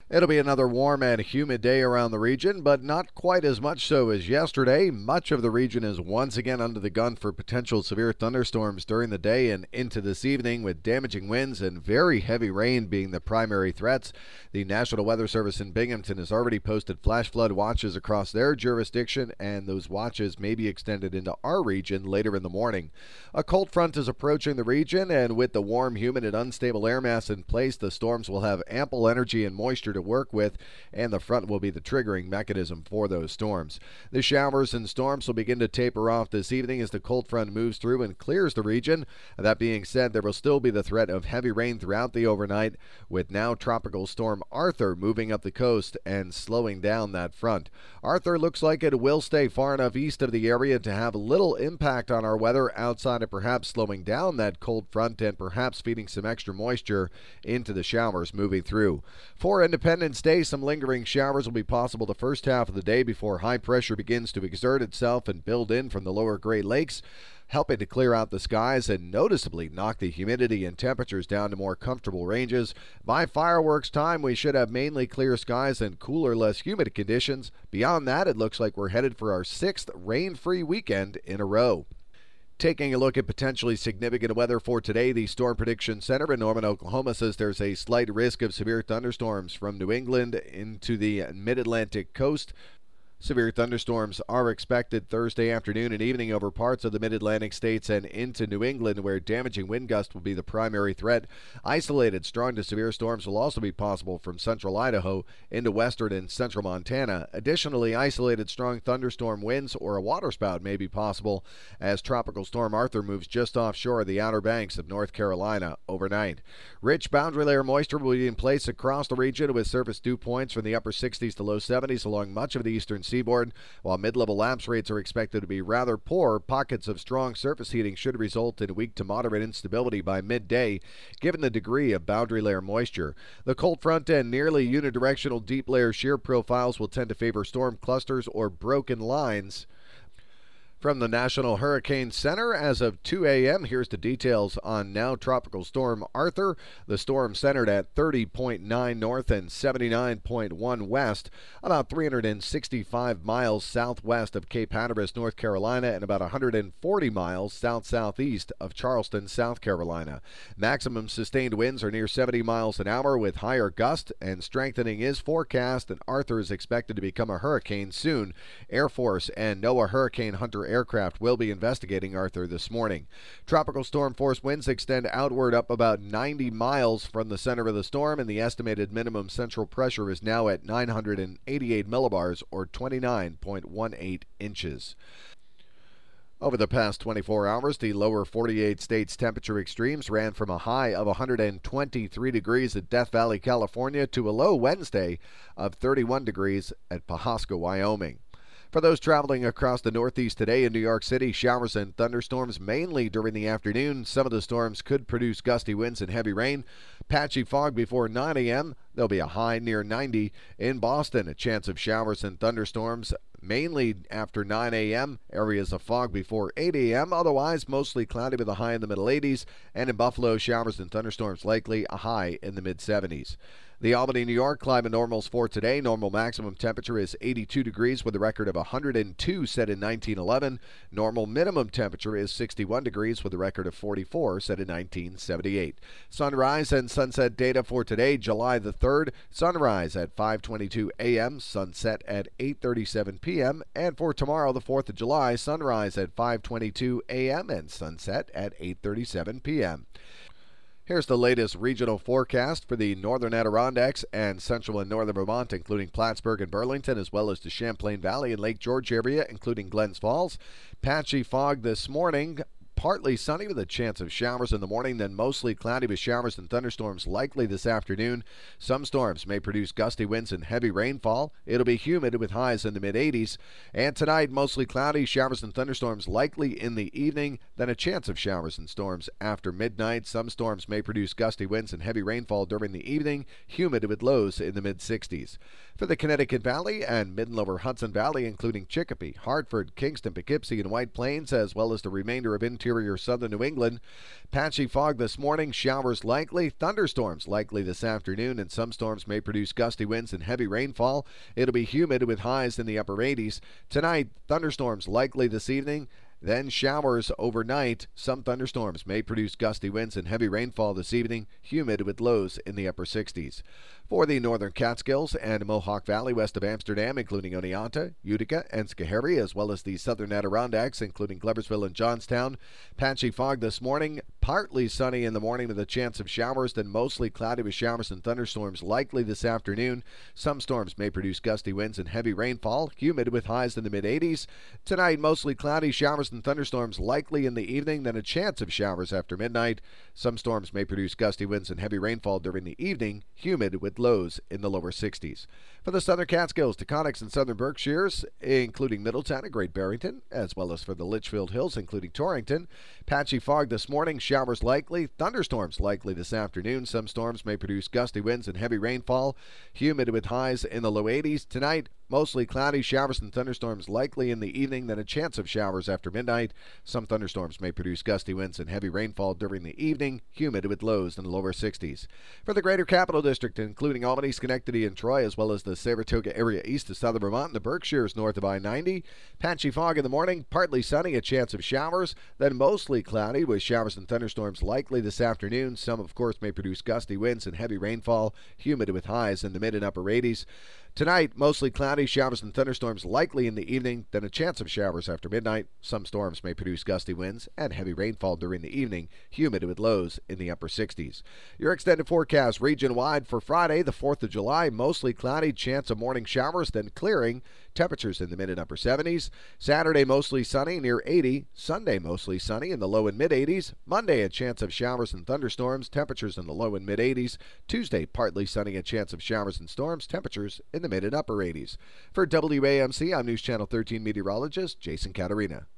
It'll be another warm and humid day around the region, but not quite as much so as yesterday. Much of the region is once again under the gun for potential severe thunderstorms during the day and into this evening, with damaging winds and very heavy rain being the primary threats. The National Weather Service in Binghamton has already posted flash flood watches across their jurisdiction, and those watches may be extended into our region later in the morning. A cold front is approaching the region, and with the warm, humid, and unstable air mass in place, the storms will have ample energy and moisture to work with, and the front will be the triggering mechanism for those storms. The showers and storms will begin to taper off this evening as the cold front moves through and clears the region. That being said, there will still be the threat of heavy rain throughout the overnight, with now Tropical Storm Arthur moving up the coast and slowing down that front. Arthur looks like it will stay far enough east of the area to have little impact on our weather, outside of perhaps slowing down that cold front and perhaps feeding some extra moisture into the showers moving through. For Independence Day, some lingering showers will be possible the first half of the day before high pressure begins to exert itself and build in from the lower Great Lakes, helping to clear out the skies and noticeably knock the humidity and temperatures down to more comfortable ranges. By fireworks time, we should have mainly clear skies and cooler, less humid conditions. Beyond that, it looks like we're headed for our sixth rain-free weekend in a row. Taking a look at potentially significant weather for today, the Storm Prediction Center in Norman, Oklahoma says there's a slight risk of severe thunderstorms from New England into the mid-Atlantic coast. Severe thunderstorms are expected Thursday afternoon and evening over parts of the mid-Atlantic states and into New England, where damaging wind gusts will be the primary threat. Isolated strong to severe storms will also be possible from central Idaho into western and central Montana. Additionally, isolated strong thunderstorm winds or a waterspout may be possible as Tropical Storm Arthur moves just offshore of the Outer Banks of North Carolina overnight. Rich boundary layer moisture will be in place across the region, with surface dew points from the upper 60s to low 70s along much of the eastern seaboard. While mid-level lapse rates are expected to be rather poor, pockets of strong surface heating should result in weak to moderate instability by midday, given the degree of boundary layer moisture. The cold front and nearly unidirectional deep layer shear profiles will tend to favor storm clusters or broken lines. From the National Hurricane Center, as of 2 a.m., here's the details on now Tropical Storm Arthur. The storm centered at 30.9 north and 79.1 west, about 365 miles southwest of Cape Hatteras, North Carolina, and about 140 miles south-southeast of Charleston, South Carolina. Maximum sustained winds are near 70 miles an hour with higher gust, and strengthening is forecast, and Arthur is expected to become a hurricane soon. Air Force and NOAA Hurricane Hunter aircraft will be investigating Arthur this morning. Tropical storm force winds extend outward up about 90 miles from the center of the storm, and the estimated minimum central pressure is now at 988 millibars or 29.18 inches. Over the past 24 hours, the lower 48 states' temperature extremes ran from a high of 123 degrees at Death Valley, California, to a low Wednesday of 31 degrees at Pawhuska, Wyoming. For those traveling across the Northeast today in New York City, showers and thunderstorms mainly during the afternoon. Some of the storms could produce gusty winds and heavy rain. Patchy fog before 9 a.m. There'll be a high near 90. In Boston, a chance of showers and thunderstorms mainly after 9 a.m. Areas of fog before 8 a.m. Otherwise, mostly cloudy with a high in the middle 80s. And in Buffalo, showers and thunderstorms likely, a high in the mid 70s. The Albany, New York climate normals for today. Normal maximum temperature is 82 degrees with a record of 102 set in 1911. Normal minimum temperature is 61 degrees with a record of 44 set in 1978. Sunrise and sunset data for today, July the 3rd. Sunrise at 5:22 a.m., sunset at 8:37 p.m. And for tomorrow, the 4th of July, sunrise at 5:22 a.m. and sunset at 8:37 p.m. Here's the latest regional forecast for the northern Adirondacks and central and northern Vermont, including Plattsburgh and Burlington, as well as the Champlain Valley and Lake George area, including Glens Falls. Patchy fog this morning. Partly sunny with a chance of showers in the morning, then mostly cloudy with showers and thunderstorms likely this afternoon. Some storms may produce gusty winds and heavy rainfall. It'll be humid with highs in the mid-80s. And tonight, mostly cloudy, showers and thunderstorms likely in the evening, then a chance of showers and storms after midnight. Some storms may produce gusty winds and heavy rainfall during the evening, humid with lows in the mid-60s. For the Connecticut Valley and mid and lower Hudson Valley, including Chicopee, Hartford, Kingston, Poughkeepsie, and White Plains, as well as the remainder of interior interior southern New England. Patchy fog this morning, showers likely, thunderstorms likely this afternoon, and some storms may produce gusty winds and heavy rainfall. It'll be humid with highs in the upper 80s. Tonight, thunderstorms likely this evening. Then showers overnight. Some thunderstorms may produce gusty winds and heavy rainfall this evening, humid with lows in the upper 60s. For the northern Catskills and Mohawk Valley west of Amsterdam, including Oneonta, Utica, and Schoharie, as well as the southern Adirondacks, including Gloversville and Johnstown, patchy fog this morning. Partly sunny in the morning with a chance of showers, then mostly cloudy with showers and thunderstorms likely this afternoon. Some storms may produce gusty winds and heavy rainfall, humid with highs in the mid-80s. Tonight, mostly cloudy, showers and thunderstorms likely in the evening, then a chance of showers after midnight. Some storms may produce gusty winds and heavy rainfall during the evening, humid with lows in the lower 60s. For the southern Catskills, Taconics, and southern Berkshires, including Middletown and Great Barrington, as well as for the Litchfield Hills, including Torrington, patchy fog this morning, showers likely, thunderstorms likely this afternoon. Some storms may produce gusty winds and heavy rainfall, humid with highs in the low 80s. Tonight, mostly cloudy, showers and thunderstorms likely in the evening, then a chance of showers after midnight. Some thunderstorms may produce gusty winds and heavy rainfall during the evening, humid with lows in the lower 60s. For the Greater Capital District, including Albany, Schenectady, and Troy, as well as the Saratoga area east of southern Vermont and the Berkshires north of I-90, patchy fog in the morning, partly sunny, a chance of showers, then mostly cloudy with showers and thunderstorms likely this afternoon. Some, of course, may produce gusty winds and heavy rainfall, humid with highs in the mid and upper 80s. Tonight, mostly cloudy, showers and thunderstorms likely in the evening, then a chance of showers after midnight. Some storms may produce gusty winds and heavy rainfall during the evening, humid with lows in the upper 60s. Your extended forecast region-wide for Friday, the 4th of July, mostly cloudy, chance of morning showers, then clearing, temperatures in the mid and upper 70s. Saturday, mostly sunny, near 80. Sunday, mostly sunny in the low and mid 80s. Monday, a chance of showers and thunderstorms, temperatures in the low and mid 80s. Tuesday, partly sunny, a chance of showers and storms, temperatures in the mid and upper 80s. For WAMC, I'm News Channel 13 meteorologist Jason Caterina.